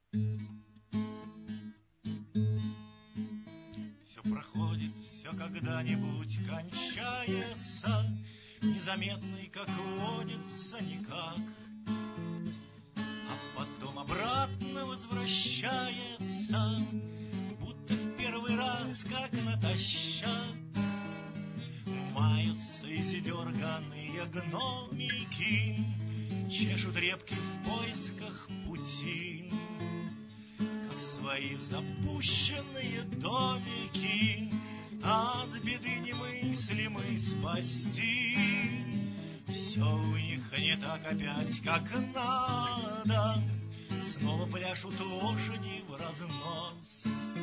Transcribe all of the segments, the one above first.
Все проходит, все когда-нибудь кончается, незаметный, как водится, никак. А потом обратно возвращается, будто в первый раз, как натощак. Маются издерганные гномики, чешут репки в поисках пути, как свои запущенные домики от беды немыслимой спасти. Все у них не так опять, как надо, снова пляшут лошади в разнос,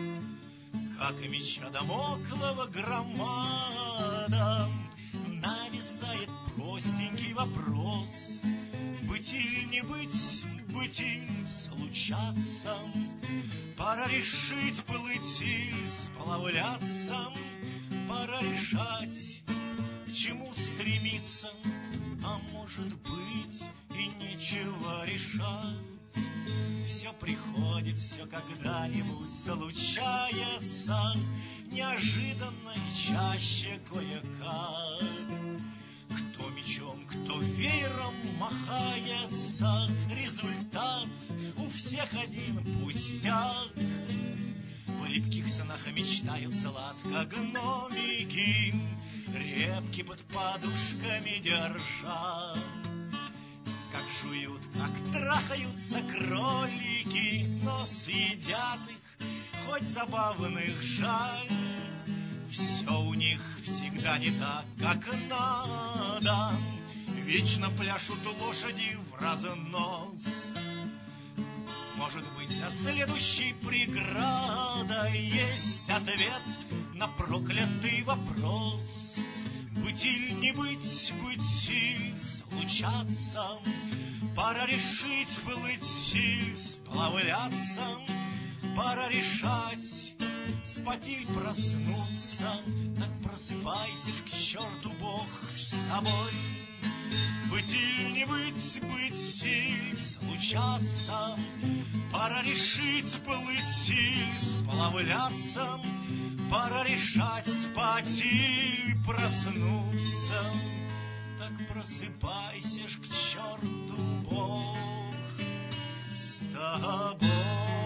как меча Дамоклова громада нависает простенький вопрос: быть или не быть, быть или случаться, пора решить, плыть или сплавляться, пора решать, к чему стремиться, а может быть и нечего решать. Все приходит, все когда-нибудь случается, неожиданно и чаще кое-как. Кто мечом, кто веером махается, результат у всех один пустяк. В липких снах мечтают сладко гномики, репки под подушками держа. Как жуют, как трахаются кролики, но съедят их, хоть забавных жаль. Все у них всегда не так, как надо, вечно пляшут лошади в разнос. Может быть, за следующей преградой есть ответ на проклятый вопрос: быть или не быть, быть или случаться, пора решить, плыть или сплавляться, пора решать, спать или проснуться. Так просыпайся ж, к черту Бог с тобой. Быть или не быть, быть или случаться, пора решить, плыть или сплавляться, пора решать, спать или проснуться. Так просыпайся ж, к черту Бог с тобой.